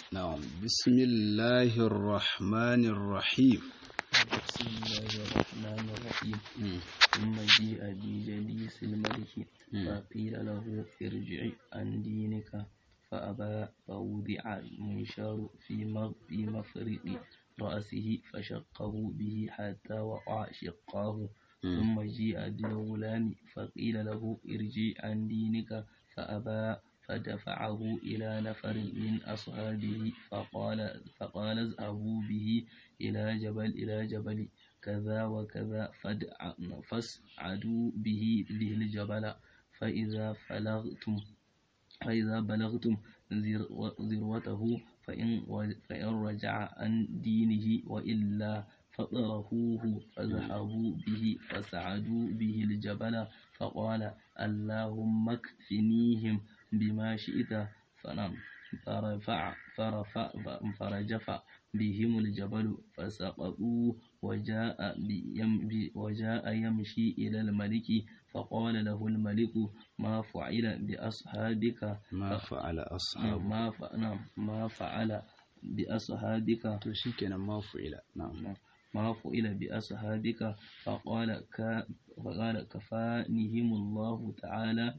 نعم بسم الله الرحمن الرحيم بسم الله الرحمن الرحيم ثم جيء بجليس الملك فقيل له ارجع عن دينك فأبى فوضع المنشار في مفرق رأسه فشقه به حتى وقع شقاه ثم جيء بالغلام فقيل له ارجع عن دينك فأبى فدفعه إلى نفر من أصحابه فقال اذهبوا به إلى جبل كذا وكذا فاصعدوا به الجبل فإذا بلغتم ذروته فإن رجع عن دينه وإلا فطرحوه فاذهبوا به فصعدوا به الجبل فقال اللهم اكفنيهم بما شئت فرجف بهم الجبل فسقطوا وجاء يمشي إلى الملك فقال له الملك ما فعل بأصحابك ما فعل بأصحابك ما فعل بأصحابك فقال كفانهم الله تعالى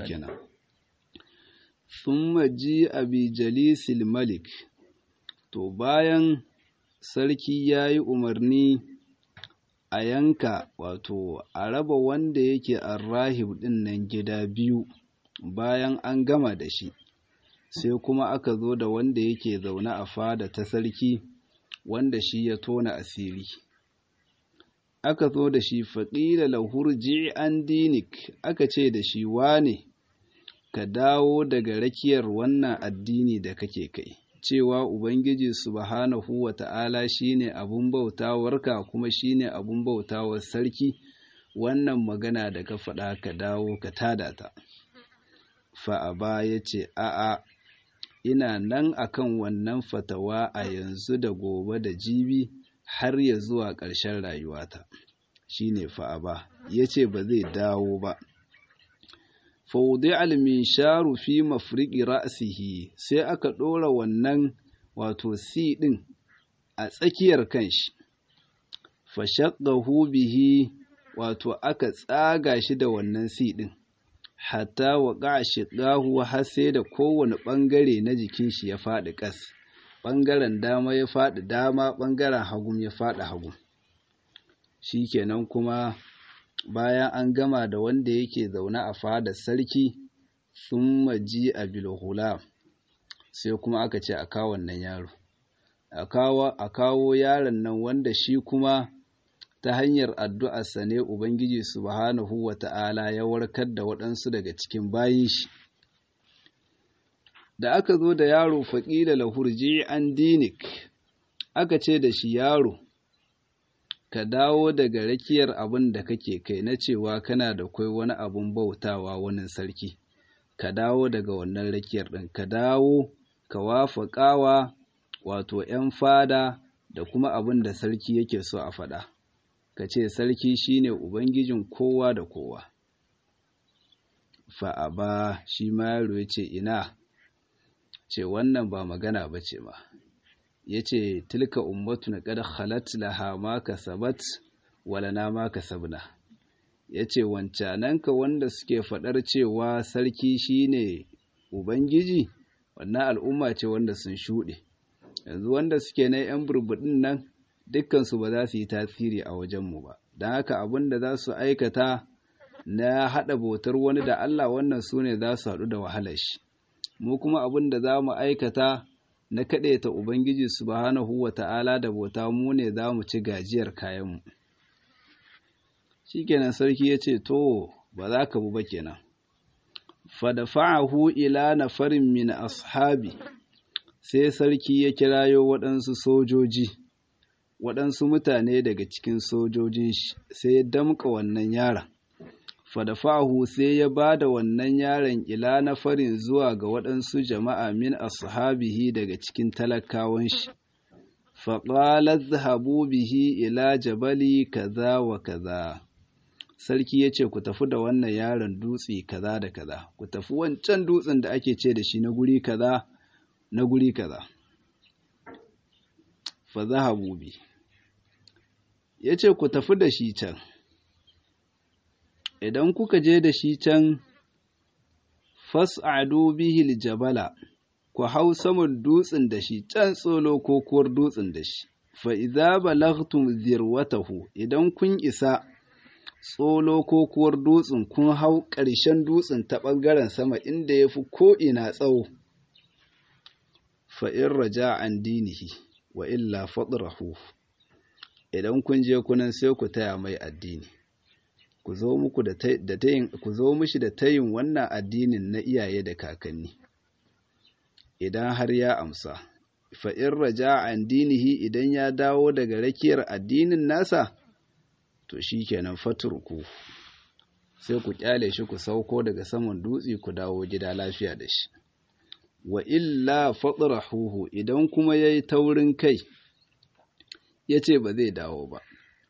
ثم جيء بجليس الملك to bayan sarki ya yi umarni a yanka wato a raba wanda yake arrahib ɗin nan gida biyu bayan an gama da shi sai kuma aka zo da wanda yake zaune a fada ta sarki wanda shi ya tona asiri aka zo da shi faƙila lahurji an dinik aka ce da shi wane ka dawo daga rakiyar wannan addini da kake kai cewa Ubangiji subhanahu wa ta'ala shi ne abun bautawarka kuma shi ne abun bautawar sarki, wannan magana da ka faɗa ka dawo ka tada ta. Fa'aba ya ce, A'a, ina nan akan wannan fatawa a yanzu da gobe da jibi har ya zuwa ƙarshen rayuwata. Shi ne fa'aba, ya ce ba zai dawo ba. Faudi al-minsharu fi mafriqi ra'sihi sai aka ɗora wannan wato si ɗin a tsakiyar kanshi fashaqqahu bihi wato aka tsaga shi da wannan si ɗin hatta waqa shiqahu har sai da kowane ɓangare na jikin shi ya faɗi ƙas ɓangaren dama ya faɗi dama ɓangaren hagu ya faɗi hagu shikenan kuma bayan an gama da wanda yake zaune a fadar sarki sun maji a bilhula sai kuma aka ce a kawo wannan yaro a kawo yaron nan wanda shi kuma ta hanyar addu'arsa ne ubangiji subhanahu wata'ala ya warkar da waɗansu daga cikin bayin shi da aka zo da yaro faƙila lahurji an dinik aka ce da shi yaro ka dawo daga rakiyar abin da kake kai na cewa kana da kai wani abun bautawa wani sarki ka dawo daga wannan rakiyar ɗin ka dawo ka wafaƙawa wato ‘yan fada da kuma abin da sarki yake so a faɗa ka ce sarki shine ubangijin kowa da kowa fa'aba shi ma yaro ya ce ina ce wannan ba magana ba ce ma ya ce tilka ummatun qad khalat laha ma kasabat walana ma kasabna ya ce wancananka wanda suke faɗar cewa sarki shine ubangiji wannan al'umma ce wanda sun shuɗe yanzu wanda suke na yan burbuɗin nan dukkansu ba za su yi tasiri a wajenmu ba don haka abin da za su aikata na haɗa bautar wani da Allah wannan su ne za su haɗu da wahalar shi mu kuma abin da za mu aikata na kaɗaita Ubangiji subhanahu wa ta'ala da bauta mu ne za mu ci gajiyar kayanmu. Shi kenan sarki ya ce, To, ba za ka bu ba kenan. Fadafa'ahu ila na farin min ashabi, sai sarki ya kirayo waɗansu sojoji, waɗansu mutane daga cikin sojojin shi, sai ya damƙa wannan yaron. Fadafahu sai ya ba da wannan yaron ila na farin zuwa ga waɗansu jama'a min ashabihi daga cikin talakawan shi. Faƙalar zahabu bihi ila jabali kaza wa kaza. Sarki ya ce ku tafi da wannan yaron dutse kaza da kaza, ku tafi wancan dutsen da ake ce da shi na guri kaza, na guri kaza. fa zahabu bi, ya ce ku tafi da shi can, idan kuka je da shi can fas'adu bihil jabala, ku hau saman dutsen da shi can tsolo ko kuwar dutsen da shi, fa idza balagtum zirwatahu, idan kun isa tsolo ko kuwar dutsen kun hau ƙarshen dutsen ta ɓangaren sama inda ya fi ko'ina tsawo, fa in raja an dinihi wa illa faɗrahu, idan kun je kunan sai ku taya mai addini, ku zo mishi da tayin wannan addinin na iyaye da kakanni, idan har ya amsa, fa in raja an dinihi, idan ya dawo daga rakiyar addinin nasa, to shi kenan faturku, sai ku kyale shi ku sauko daga saman dutse ku dawo gida lafiya da shi. Wa illa fatrahuhu, idan kuma yayi taurin kai yace ba zai dawo ba,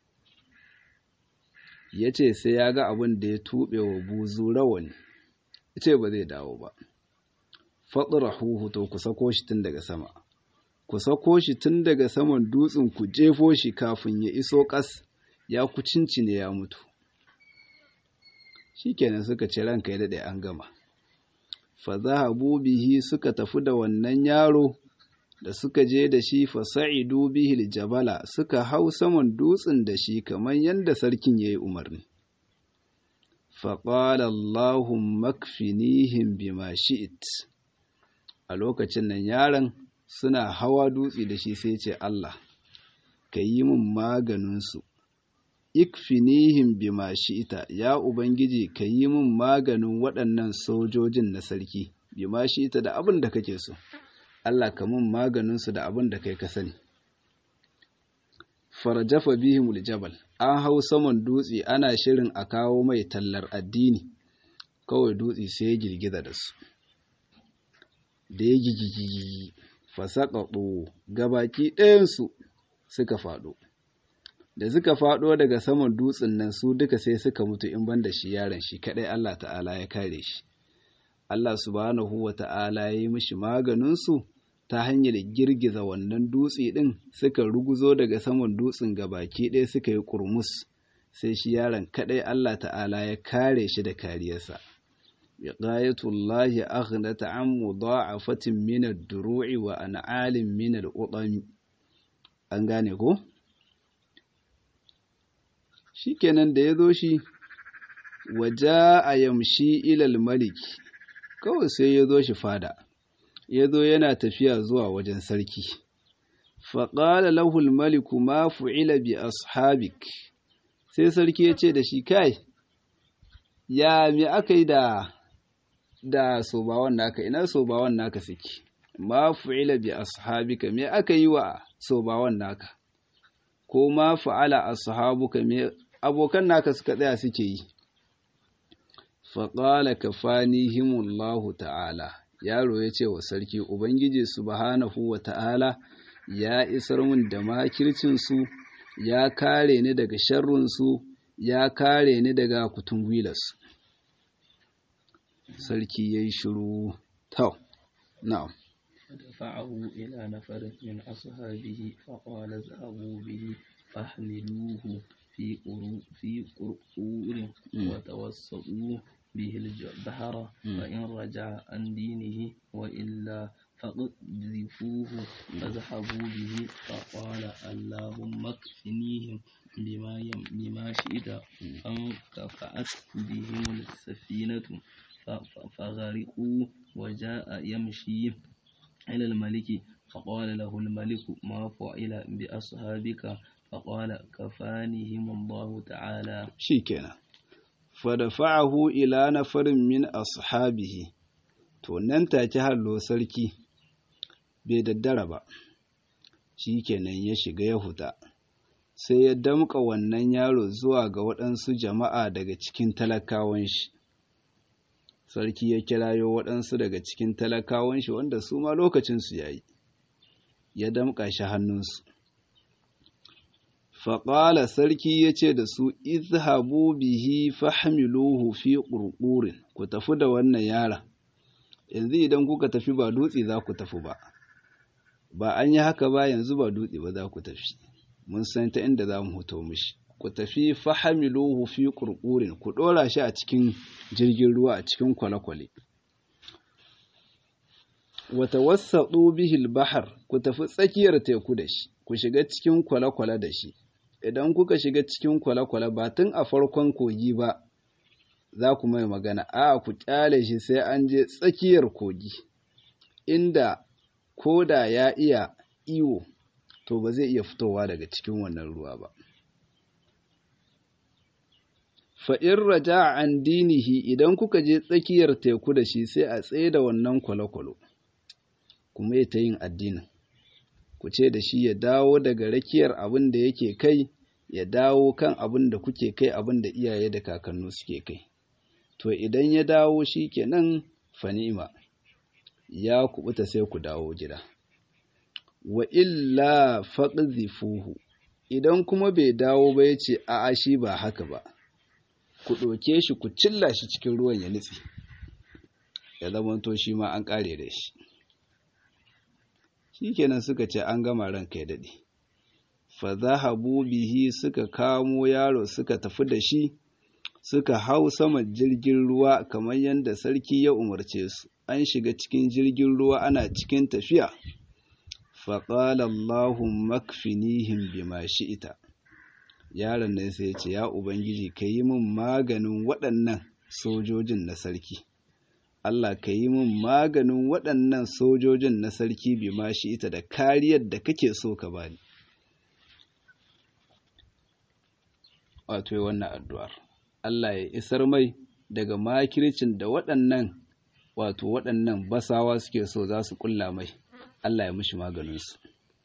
yace sai ya ga abin da ya tube wa buzu rawani, yace ba zai dawo ba, fatrahuhu, to ku sako shi tun daga sama, ku sako shi tun daga saman dutsen ku jefo shi kafin ya iso ƙas, ya kucincine ya mutu. Shikenan suka ce ranka ya dade an gama. Fa zahabu bihi, suka tafi da wannan yaro, da suka je da shi fa sa'idu bihi jabala, suka hau saman dutsen da shi kamar yadda sarkin yayi umarni. Fa qala Allahumma kfinihim bima shi'it, a lokacin nan yaron suna hawa dutse da shi sai ce, Allah ka yi min maganinsu, ikfinihim bima shi'ita, ya ubangiji ka yi min maganin waɗannan sojojin na sarki, bima shi'ita, da abin da kake so, Allah ka min maganin su da abin da kai ka sani. Farjafa bihimul jabal, an hau saman dutse ana shirin a kawo mai tallar addini, kawai dutse sai ya girgiza da su, da ya gigigi fasaqatu, gabaki ɗayansu suka faɗo. Da suka faɗo daga saman dutsen nan su duka sai suka mutu, in banda shi yaron shi kadai Allah ta'ala ya kare shi. Allah subhanahu wa ta'ala ya yi mishi maganinsu ta hanyar girgiza wannan dutse ɗin, suka ruguzo daga saman dutsen gabaki ɗaya suka yi kurmus, sai shi yaron kadai Allah ta'ala ya kare shi da kariyarsa. Biqayatullahi aghnat an mudha'afatin min ad-duru'i wa an'alin min al-utami. An gane ko? Shikenan da ya zo shi, waja a yamshi ilal malik, kawai sai ya zo shi fada, ya zo yana tafiya zuwa wajen sarki. Faƙala lahul maliku ma fu'ila bi ashabik, sai sarki ya ce da shi, kai, ya me aka yi da sobawan naka, ina sobawan naka suke, ma fu'ila bi ashabika, me aka yi wa sobawan naka, ko ma fa'ala ashabuka, me abokan naka suka tsaya suke yi. Faƙala kafanihimullahu ta'ala, yaro ya ce wa sarki, Ubangiji subhanahu wa ta'ala ya isar min da makircinsu, ya kare ni daga sharrunsu, ya kare ni daga kutungwilarsu. Sarki ya yi shiru, tau, na'am. فدفعه إلى نفر من أصحابه فقال اذهبوا به فاحملوه في قرقور وتوسطوا به البحر فإن رجع عن دينه وإلا فاقذفوه فذهبوا به. فقال اللهم اكفنيهم بما شئت، فانكفأت بهم السفينة فغرقوا. وجاء يمشي إلى الملك فقال له الملك ما فعل بأصحابك؟ فقال كفانهم الله تعالى. شيكنا فدفعه إلى نفر من أصحابه. to nan take hallo sarki bai daddara ba, shikenan ya shiga ya huta, sai ya damƙa wannan yaro zuwa ga waɗansu jama'a daga cikin talakawan shi. Sarki ya kirayo waɗansu daga cikin talakawan shi wanda su ma lokacinsu ya yi, ya damƙa shi hannunsu. Faƙala sarki ya ce da su, izhabu bihi fahmiluhu fi ƙurƙurin, ku tafi da wannan yara. Yanzu idan kuka tafi ba dutse za ku tafi ba, ba an yi haka ba yanzu ba dutse ba za ku tafi mun san ta inda za mu hoto mishi ku tafi fahamiluhu fi qurqurin ku dora shi a cikin jirgin ruwa a cikin kwale-kwale wa tawassatu bihi al-bahr ku tafi tsakiyar teku da shi ku shiga cikin kwale-kwale da shi idan kuka shiga cikin kwale-kwale ba tun a farkon kogi ba za ku mai magana a ku kyale shi sai an je tsakiyar kogi inda koda ya iya iyo to ba zai iya fitowa daga cikin wannan ruwa ba fa'in raja an dinihi idan kuka je tsakiyar teku da shi sai a tsaye da wannan kwale-kwale kuma ya ta yin addinin ku ce da shi ya dawo daga rakiyar abin da yake kai ya dawo kan abin da kuke kai abin da iyaye da kakannu suke kai to idan ya dawo shi kenan fanima ya kubuta sai ku dawo gida wa illa faqdhifuhu idan kuma bai dawo ba yace a'a shi ba haka ba ku ɗauke shi ku cilla shi cikin ruwan ya nutse ya zamanto shi ma an ƙare da shi shikenan suka ce an gama ranka ya daɗe fa zahabu bihi suka kamo yaro suka tafi da shi suka hau saman jirgin ruwa kamar yadda sarki ya umarce su an shiga cikin jirgin ruwa ana cikin tafiya faƙala Allahumma kfinihim bima shi'ita yaron nan sai ya ce ya ubangiji ka yi min maganin waɗannan sojojin na sarki Allah ka yi min maganin waɗannan sojojin na sarki bima shi'ita da kariyar da kake so ka bani wato wannan addu'ar Allah ya isar mai daga makircin da waɗannan basawa suke so za su ƙulla mai Allah ya mishi maganinsu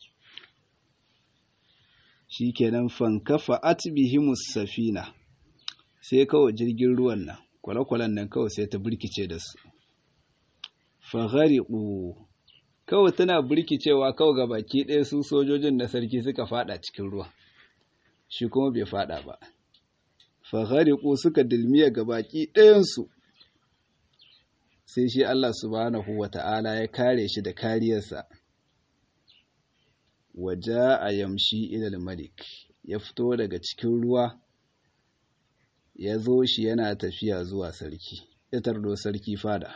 shi kenan fankafa atbihimus safina sai kawai jirgin ruwan nan kwale-kwalen nan kawai sai ta birkice da su faghariqu kawai tana birkicewa kawai ga baki ɗaya su sojojin na sarki suka fada cikin ruwa shi kuma bai fada ba faghariqu suka dilmiya ga baki ɗayansu sai shi Allah subhanahu wata'ala ya kare shi da kariyarsa waja yamshi ilal malik ya fito daga cikin ruwa ya zo shi yana tafiya zuwa sarki ya tardo sarki fada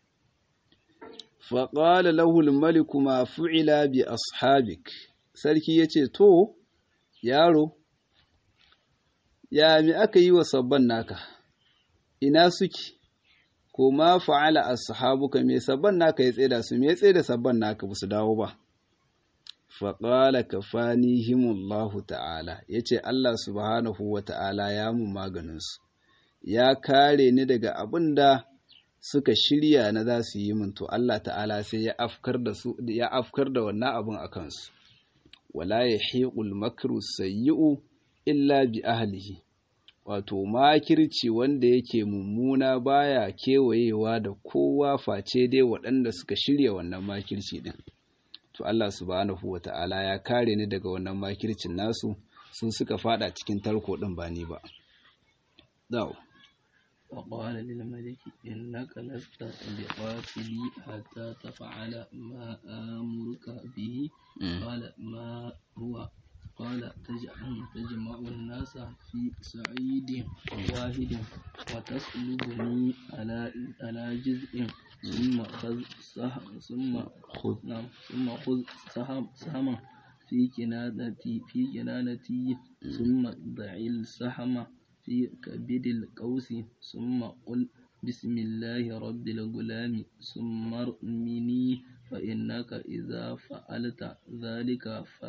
faƙala lahul maliku ma fu'ila bi ashabik sarki ya ce to yaro ya mi aka yi wa sabban naka ina suke ko ma fa'ala ashabuka me sabban naka ya tseda su me ya tseda sabban naka ba su dawo ba faƙala kafanihimullahu ta'ala ya ce Allah subhanahu wa ta'ala ya mun maganinsu ya kare ni daga abin da suka shirya na za su yi min to Allah ta'ala sai ya afkar da wannan abin a kansu wala ya hiƙul makru sayyi'u illa bi ahlihi wato makirci wanda yake mummuna baya kewayewa da kowa face dai waɗanda suka shirya wannan makirci din to Allah subhanahu wata'ala ya kare ni daga wannan makircin nasu sun suka fada cikin tarko din ba ni ba dawo وقال للملك إنك لست بقاتلي حتى تفعل ما آمرك به قال ما هو قال تجمع الناس في سعيد واحد وتسلبني على جزء ثم خذ سهما في كنانتي ثم ضع السهم في كبد القوس ثم قل بسم الله رب الغلام ثم ارمني فإنك إذا فعلت ذلك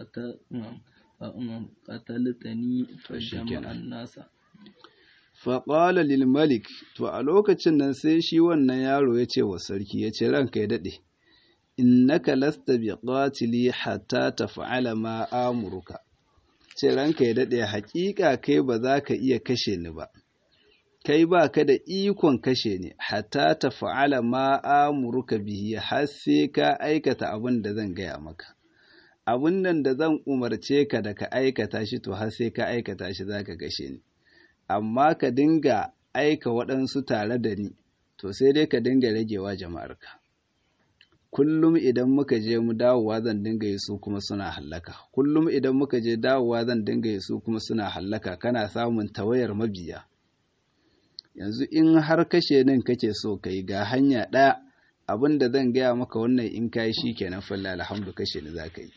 قتلتني فجمع الناس faƙala lilmalik to a lokacin nan sai shi wannan yaro ya ce wa sarki ya ce ranka ya daɗe innaka lasta bi qatili hatta taf'ala ma amuruka ce ranka ya daɗe haƙiƙa kai ba za ka iya kashe ni ba kai ba ka da ikon kashe ni hatta taf'ala ma amuruka bihi har sai ka aikata abin da zan gaya maka abin nan da zan umarce ka da ka aikata shi to har sai ka aikata shi za ka kashe ni amma ka dinga aika waɗansu tare da ni to sai dai ka dinga ragewa jama'arka kullum idan muka je mu dawowa zan dinga yi su kuma suna hallaka, kullum idan muka je dawowa zan dinga yi su kuma suna hallaka, kana samun tawayar mabiya. Yanzu in har kashe nan kake so kai ga hanya ɗaya, abin da zan gaya maka wannan in kai shi kenan falla alhamdu kashe ni za ka yi.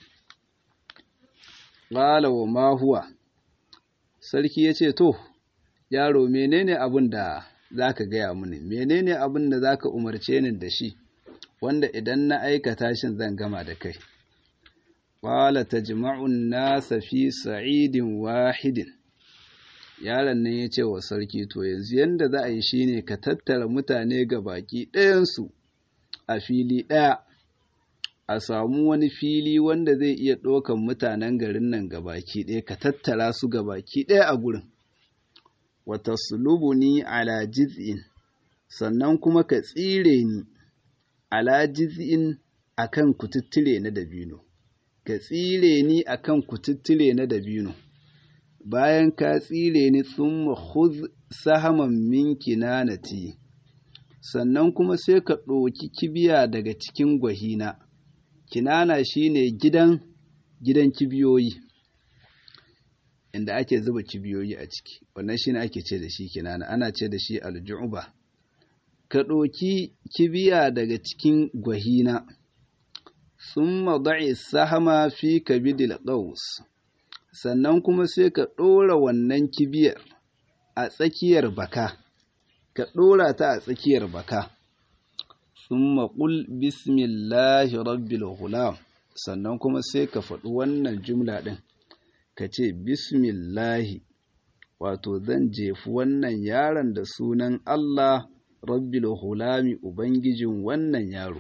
Qala wa ma huwa, sarki ya ce to yaro menene abin da za ka gaya mini, menene abin da za ka umarce ni da shi wanda idan na aikata shin zan gama da kai. Qala tajma'un nasa fi sa'idin wahidin, yaron nan ya ce wa sarki to yanzu yanda za a yi shine ka tattara mutane ga baki ɗayansu a fili ɗaya, a samu wani fili wanda zai iya ɗaukan mutanen garin nan ga baki ɗaya, ka tattara su ga baki ɗaya a gurin. Wata sulubuni ala jiz'in, sannan kuma ka tsire ni ala jiz'in akan kututtule na dabino, ka tsire ni akan kututtule na dabino. Bayan ka tsire ni thumma khudh sahaman min kinanati, sannan kuma sai ka ɗauki kibiya daga cikin gwahina. Kinana shine gidan kibiyoyi, inda ake zuba kibiyoyi a ciki, wannan shine ake ce da shi kinana, ana ce da shi alju'ba. Ka ɗauki kibiya daga cikin gwahina, thumma da'i sahama fi kabidil qaus, sannan kuma sai ka ɗora wannan kibiyar a tsakiyar baka, ka ɗora ta a tsakiyar baka. Thumma qul bismillahi rabbil ghulam, sannan kuma sai ka faɗi wannan jumla ɗin, ka ce bismillahi, wato zan jefi wannan yaron da sunan Allah rabbil ghulami, ubangijin wannan yaro.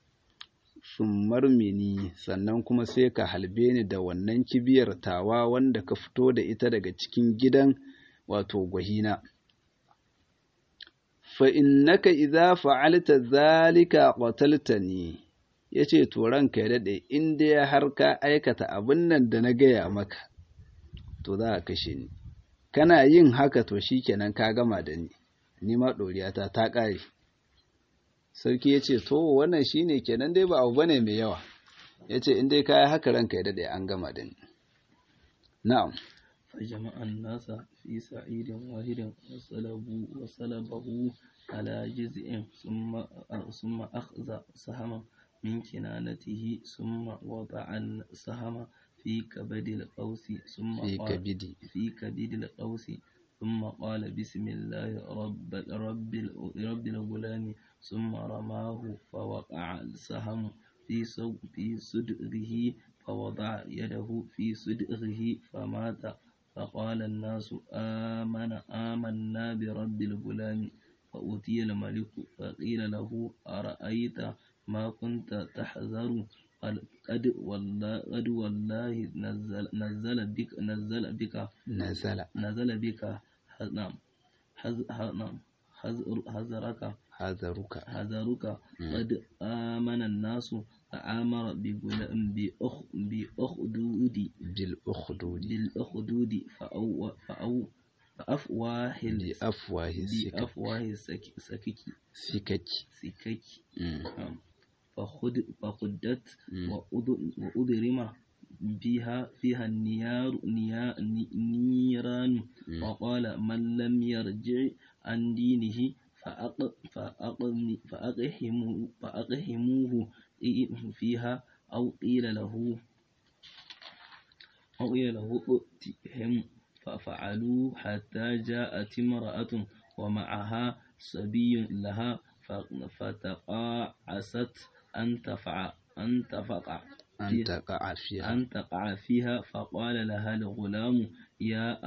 Marmini, sannan kuma sai ka halbe ni da wannan kibiyar tawa wanda ka fito da ita daga cikin gidan wato gwahina. Fa innaka idza fa'alta zalika qataltani, yace to ranka ya dade, in dai har ka aikata abin nan da na gaya maka to za ka kashe ni. Kana yin haka to shikenan ka gama da ni ma doriyata ta kare. Sarki ya ce to wannan shine kenan dai ba abu bane mai yawa, ya ce in dai ka yi haka ranka ya daɗe an gama da ni. Na'am. فجمع الناس في سعيد واحد وصلبه على جزء ثم أخذ سهما من كنانته ثم وضع السهم في كبد القوس في كبد القوس ثم قال بسم الله رب الغلام ثم رماه فوقع السهم في صدغه فوضع يده في صدغه فمات. فقال الناس آمنا برب الغلام. فأتي الملك فقيل له أرأيت ما كنت تحذر؟ قد والله نزل بك حذرك قد آمن الناس فآمر بالأخدود فأفواه سكك فخدت وأضرم فيها النيران. وقال من لم يرجع عن دينه فأقهموه فيها أو قيل له ائتهم. ففعلوا حتى جاءت امرأة ومعها صبي لها فتقاعست أن تقع فيها. فقال لها الغلام يا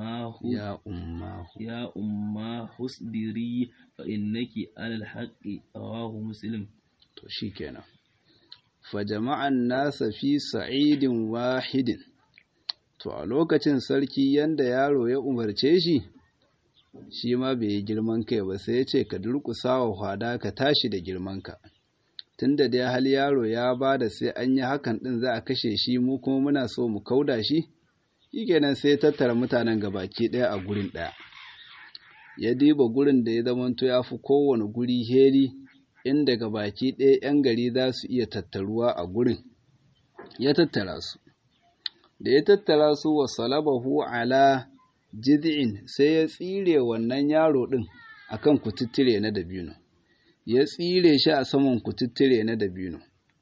أماه اصبري فإنك على الحق. رواه مسلم. to shikenan. Fa jama'an nasa fi sa'idin wahidin, to a lokacin sarki yanda yaro ya umarce shi ma bai yi girman kai ba, sai ya ce ka durƙusa wa hwada ka tashi da girmanka, tunda dai hal yaro ya bada sai an yi hakan din za a kashe shi, mu kuma muna so mu kauda shi. Shikenan sai tattara mutanen gabaki ɗaya a gurin ɗaya, ya diba gurin da ya zamanto ya fi kowane guri heri, inda gabaki ɗaya 'yan gari za su iya tattaruwa a gurin, ya tattara su. Da ya tattara su wa salabahu ala jid'in, sai ya tsire wannan yaro ɗin akan kututture na dabino, ya tsire shi a saman kututture na dabino.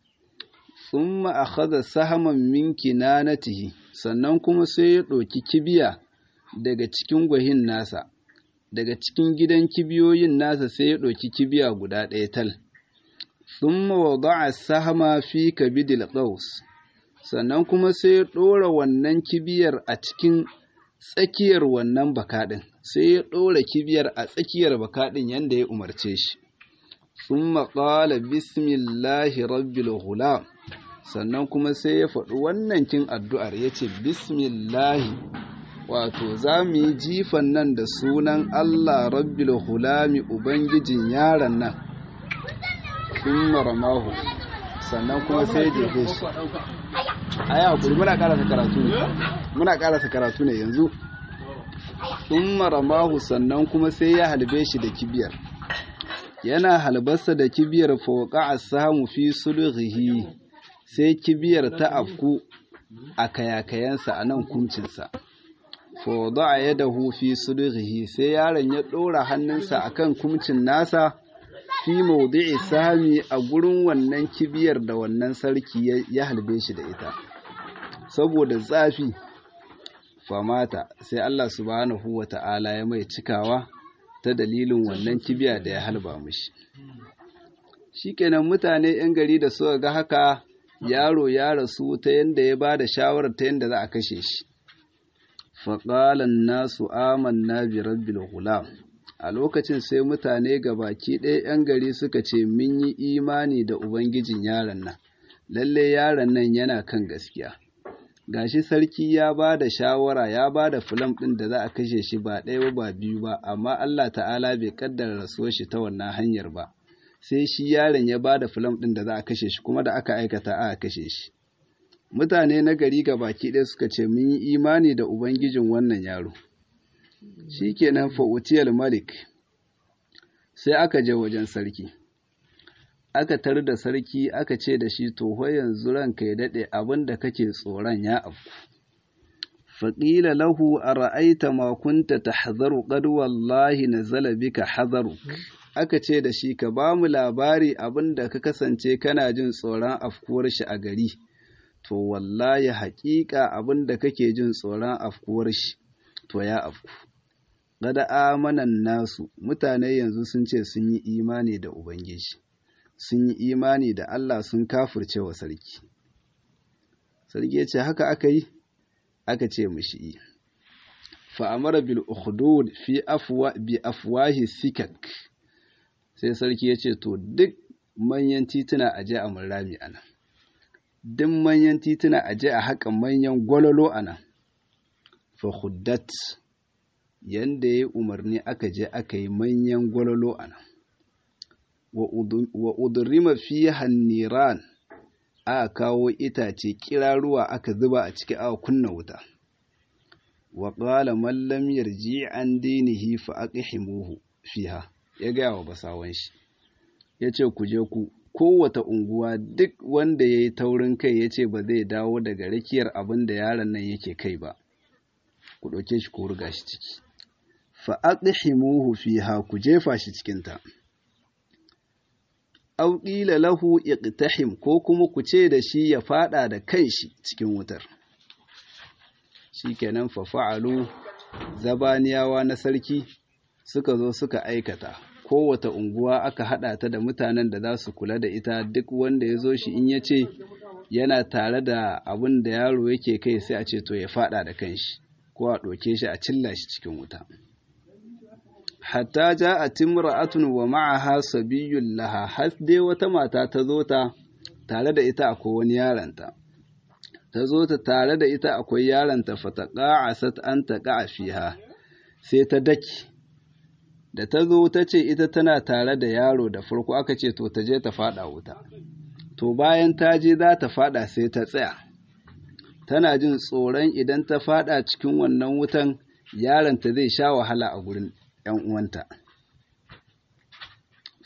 Thumma akhadha sahaman min kinanatihi, sannan kuma sai ya ɗauki kibiya daga cikin gwahin nasa, daga cikin gidan kibiyoyin nasa sai ya ɗauki kibiya guda ɗaya tal. Thumma wada'a sahama fi kabidil qaus, sannan kuma sai ya ɗora wannan kibiyar a cikin tsakiyar wannan bakaɗin, sai ya ɗora kibiyar a tsakiyar bakaɗin yanda ya umarce shi. Thumma qala bismillahi rabbil ghulam, sannan kuma sai ya faɗi wannan kin addu'ar, yace bismillahi, wato za mu yi jifan nan da sunan Allah rabbil hulami, ubangijin yaron nan. Sun maramahu, sannan kuma sai jefe shi. Aya hakuri, muna ƙarasa karatu ne yanzu. Sun maramahu, sannan kuma sai ya halbe shi da kibiyar. Yana halbarsa da kibiyar fauka a samu fi sulhihi, sai kibiyar ta afku a kayakayensa a nan kumcinsa. Fawada yadahu fi sudghihi, sai yaron ya ɗora hannunsa akan kumcin nasa, fi mawdi'i sami, a gurin wannan kibiyar da wannan sarki ya halbe shi da ita. Saboda zafi, famata, sai Allah subhanahu wata'ala ya mai cikawa ta dalilin wannan kibiya da ya halba mishi. Shikenan mutane 'yan gari da suka ga haka, yaro ya rasu ta yanda ya bada shawarar ta yanda za a kashe shi. Faƙalan nasu amanna bi rabbil ghulam, a lokacin sai mutane gabaki ɗaya 'yan gari suka ce mun yi imani da ubangijin yaron nan, lalle yaron nan yana kan gaskiya. Gashi sarki ya ba da shawara, ya ba da fulam ɗin da za a kashe shi ba ɗaya ba biyu ba, amma Allah ta'ala bai kaddara rasuwar shi ta wannan hanyar ba, sai shi yaron ya ba da fulam ɗin da za a kashe shi, kuma da aka aikata aka kashe shi. Mutane na gari baki ɗaya suka ce mun yi imani da ubangijin wannan yaro. Shikenan fa'utiyal malik, sai aka je wajen sarki, aka tar da sarki, aka ce da shi to ho yanzu ranka ya daɗe, abin da kake tsoron ya afku. Faƙila lahu ara'aita ma kunta tahzaru qad wallahi nazala bika hazaruk, aka ce da shi ka ba mu labari abin da ka kasance kana jin tsoron afkuwar shi a gari. To wallahi haƙiƙa abin da kake jin tsoron afkuwar shi to ya afku. Gada amanan nasu, mutane yanzu sun ce sun yi imani da Ubangiji, sun yi imani da Allah, sun kafirce wa sarki. Sarki ya ce haka aka yi, aka ce mishi yi. Fa'amara bil ukhdud bi afwahi sikak, sai sarki ya ce to duk manyan tituna a je a murami a nan. Duk manyan tituna a je a haƙa manyan gwalolo a nan. Fahuddat, yanda ya yi umarni aka je aka yi manyan gwalolo a nan. Wa udurima fi hanniran, aka kawo itace kiraruwa aka zuba a ciki aka kunna wuta. Wa qala man lam yarji an dinihi fa aqihimuhu fiha, ya gaya wa basawan shi, yace ku je ku kowata unguwa duk wanda ya yi taurin kai ya ce ba zai dawo daga rakiyar abin da yaron nan yake kai ba, ku ɗauke shi ku ruga shi ciki. Fa'aɗihimuhu fiha, ku jefa shi cikinta. Au ƙila lahu iqtahim, ko kuma ku ce da shi ya faɗa da kanshi cikin wutar. Shikenan fa fa'alu, zabaniyawa na sarki suka zo suka aikata. Kowata unguwa aka haɗa ta da mutanen da za su kula da ita, duk wanda ya zo shi in ya ce yana tare da abin da yaro yake kai sai a ce to ya faɗa da kanshi, ko a ɗauke shi a cilla shi cikin wuta. Hatta ja a timra'atun wa ma'aha sabiyyun laha, har dai wata mata ta zo ta tare da ita akwai wani yaronta. Ta zo ta tare da ita akwai yaronta, fataqa'asat an taqa'a fiha, sai ta daki. Da ta zo ta ce ita tana tare da yaro, da farko aka ce to ta je ta fada wuta. To bayan ta je za ta fada sai ta tsaya. Tana jin tsoron idan ta fada cikin wannan wutan yaronta zai sha wahala a gurin ‘yan uwanta.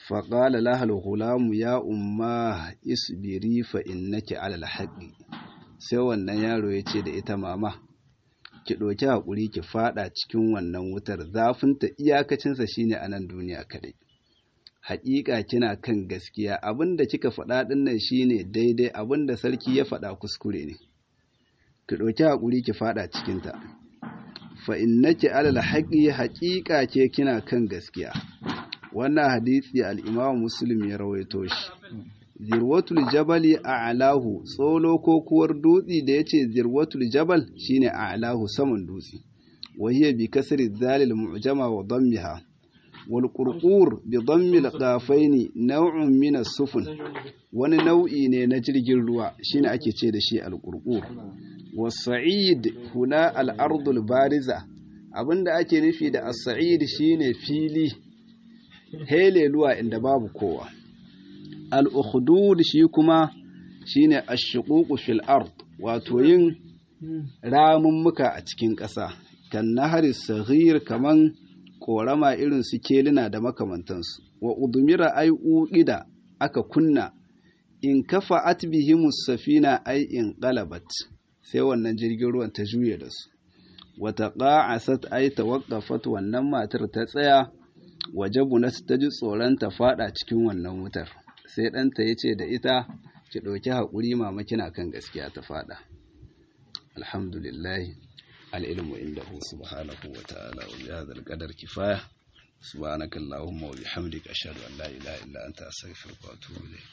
faƙala lahal hulamu ya umma isbiri fa innaki alal haqqi. Sai wannan yaro ya ce da ita, mama ki ɗauki haƙuri ki faɗa cikin wannan wutar, zafinta iyakacinsa shine a nan duniya kaɗai. Haƙiƙa kina kan gaskiya, abin da kika faɗa ɗin nan shine daidai, abin da sarki ya faɗa kuskure ne. Ki ɗauki haƙuri ki faɗa cikinta. Fa innaki alal haqqi, haƙiƙa ke kina kan gaskiya. Wannan hadisi al-Imam Muslim ya rawaito shi. Zirwatul jabali a'lahu, tsolo ko kuwar dutsi da yace zirwatul jabal shine a'lahu, saman dutsi. Wa hiya bi kasri dhalil mu'jama wa dammiha. Wal qurqur bi dammil qafaini naw'un min as-sufun. Wani nau'i ne na jirgin ruwa, shine ake ce da shi al-qurqur. Was-sa'id huna al-ardu al-bariza. Abinda ake nufi da as-sa'id shine fili heleluwa inda babu kowa. Al-ukhdud shi kuma shine ash-shuquq fil ard, wato yin ramummuka a cikin ƙasa, kan nahari saghir, kaman korama irin su kelina da makamantansu. Wa udmira ay uqida, aka kunna. In kafa'at bihimus safina ay in qalabat, sai wannan jirgin ruwan ta juye da su. Wa taqa'asat ay tawaqqafat, wannan matar ta tsaya. Wajabunat, ta ji tsoron ta fada cikin wannan wutar. Sai ɗanta ya ce da ita, ki ɗauki haƙuri mama, kina kan gaskiya, ta fada. Alhamdulillah, al'ilmu indahu subhanahu wa ta'ala, wa bi hadha al-qadar kifaya. Subhanakallahumma wa bihamdika ashhadu an la ilaha illa anta astaghfiruka wa atubu ilayk.